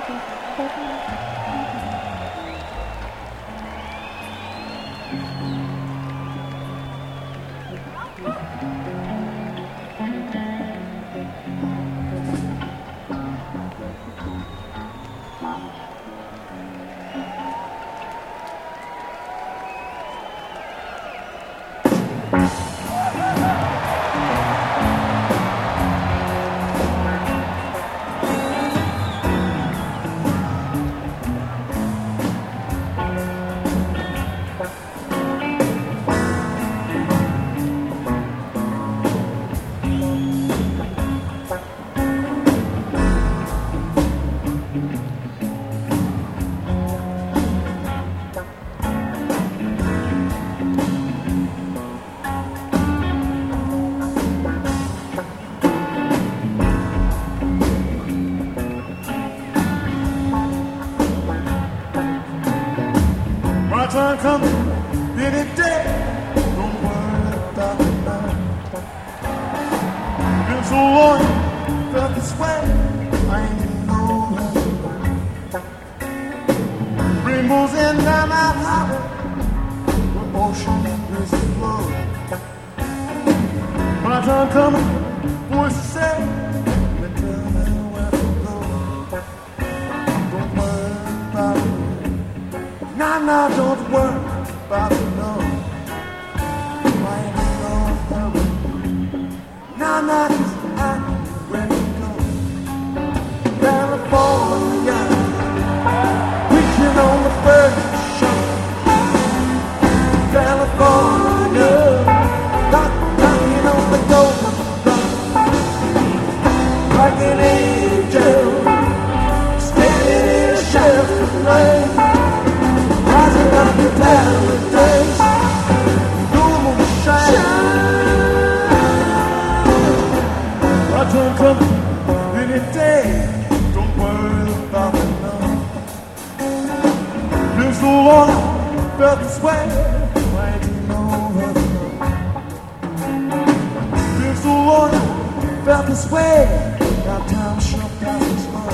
Time coming any day. Don't worry about it now. Been so long, felt this way. I ain't even know how. Rainbows and down out harbor, the ocean is flow. My time coming, voice to say, and tell me where to go. Don't worry about it. Nah, don't worry about it, no. I ain't in no hurry. Nah, 'cause I'm ready to go. California, reaching on the first shot. California, knocking on the door. Like an angel, standing in a shelter of rain. Rising up to paradise, no more shine. I don't come any day. Don't worry about it now. Been so long, felt this way. I ain't know how to know. Been so long, felt this way. Now time sure passes slow.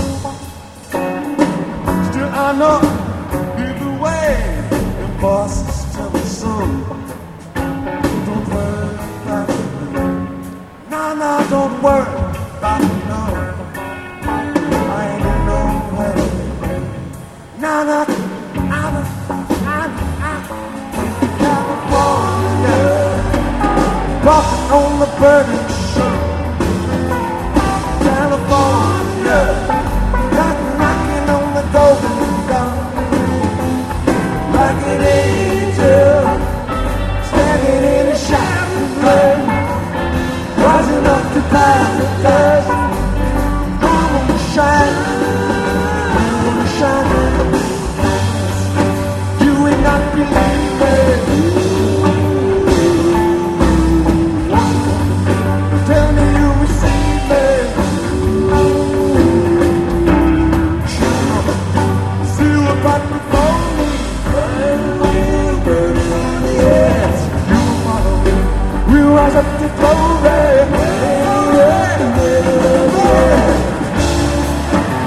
Still I know. Your bosses tell me so. Don't worry about it. Nah, don't worry about it, no. I ain't in no hurry. Nah, I'm California, walking on the burning shore. California, knocking on the golden door. Like an angel, standing in a shining flame, rising up to paradise. I wanna shine, you ain't not believing. Tell me you receive it. See what about before me. Yes, you follow me. We rise up to glory.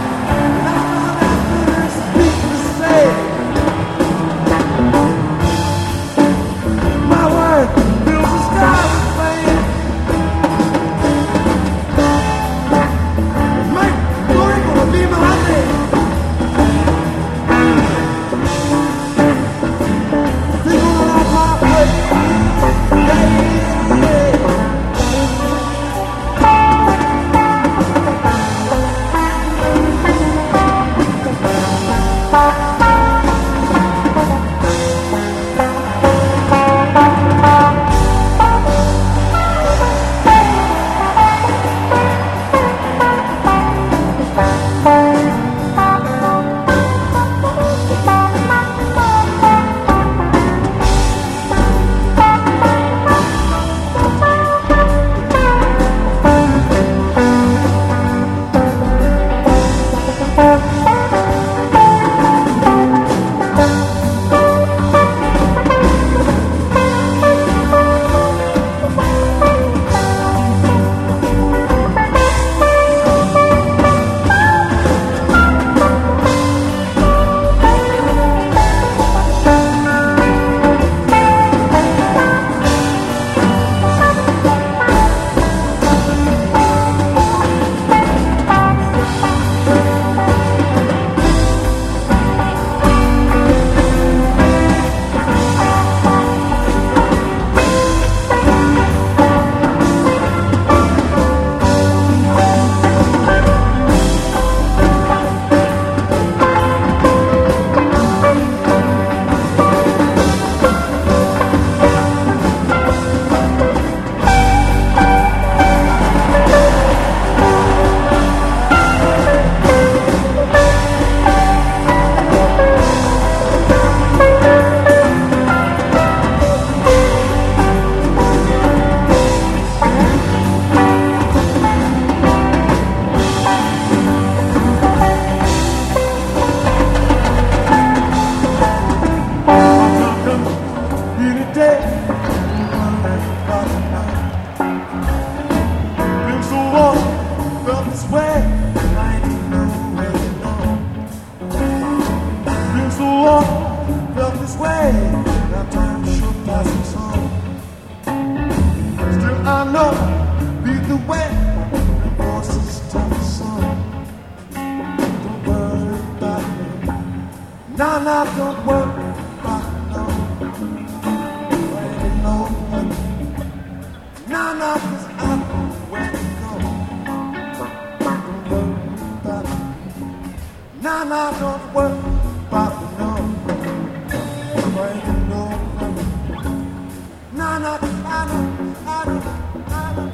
Now, now, don't worry about no, waiting no one. Now, now, 'cause I know where to go. Don't worry about it. Now, now, don't worry about no, waiting no one. Now, now, 'cause I know, I know, I know.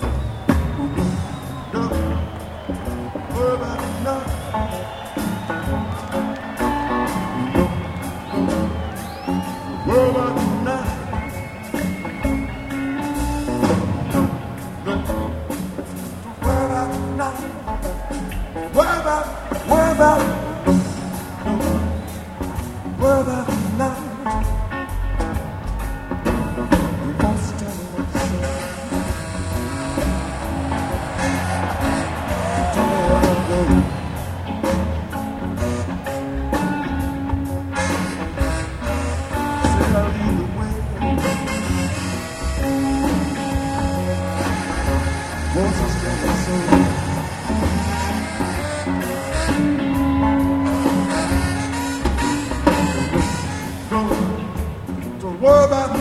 Don't worry about it, no. Worry about it now. Worry about it now. Worry about it, worry about it. Worry about it now. You won't tell me what to say. Tell me where I'm going. Say I'll lead the way. Voices tell me so. Don't worry about